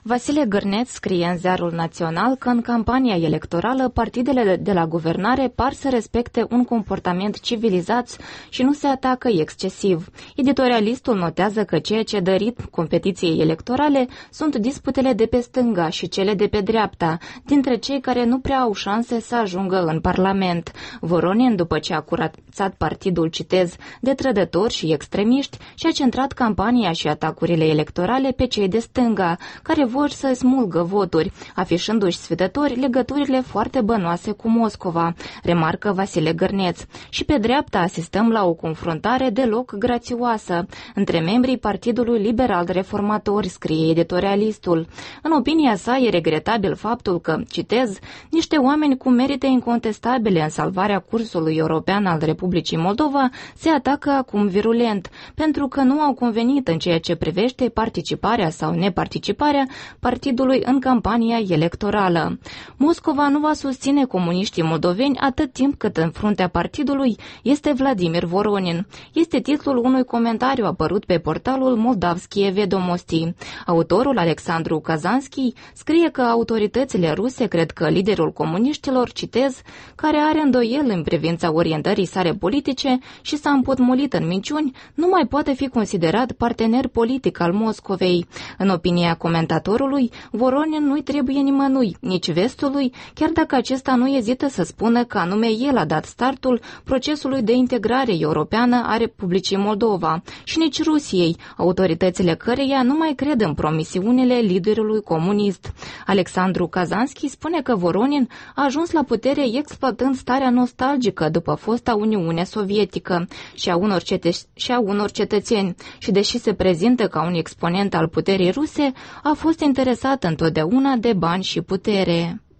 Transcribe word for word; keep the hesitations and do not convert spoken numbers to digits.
Vasile Gârneț scrie în Ziarul Național că în campania electorală partidele de la guvernare par să respecte un comportament civilizat și nu se atacă excesiv. Editorialistul notează că ceea ce dă ritm competiției electorale sunt disputele de pe stânga și cele de pe dreapta, dintre cei care nu prea au șanse să ajungă în Parlament. Voronin, după ce a curățat partidul, citez, de trădători și extremiști, și-a centrat campania și atacurile electorale pe cei de stânga, care vor să smulgă voturi, afișându-și sfidători legăturile foarte bănoase cu Moscova, remarcă Vasile Gârneț. Și pe dreapta asistăm la o confruntare deloc grațioasă între membrii Partidului Liberal Reformator, scrie editorialistul. În opinia sa, e regretabil faptul că, citez, niște oameni cu merite incontestabile în salvarea cursului european al Republicii Moldova se atacă acum virulent, pentru că nu au convenit în ceea ce privește participarea sau neparticiparea partidului în campania electorală. Moscova nu va susține comuniștii moldoveni atât timp cât în fruntea partidului este Vladimir Voronin. Este titlul unui comentariu apărut pe portalul Moldavskie Vedomosti. Autorul, Alexandru Kazanski, scrie că autoritățile ruse cred că liderul comuniștilor, citez, care are îndoiel în privința orientării sale politice și s-a împotmolit în minciuni, nu mai poate fi considerat partener politic al Moscovei. În opinia comentatorului, Voronin nu-i trebuie nimănui, nici vestului, chiar dacă acesta nu ezită să spună că anume el a dat startul procesului de integrare europeană a Republicii Moldova, și nici Rusiei, autoritățile căreia nu mai cred în promisiunile liderului comunist. Alexandru Kazanski spune că Voronin a ajuns la putere exploatând starea nostalgică după fosta Uniune Sovietică și a unor, cete- și a unor cetățeni și, deși se prezintă ca un exponent al puterii ruse, a fost interesat întotdeauna de bani și putere.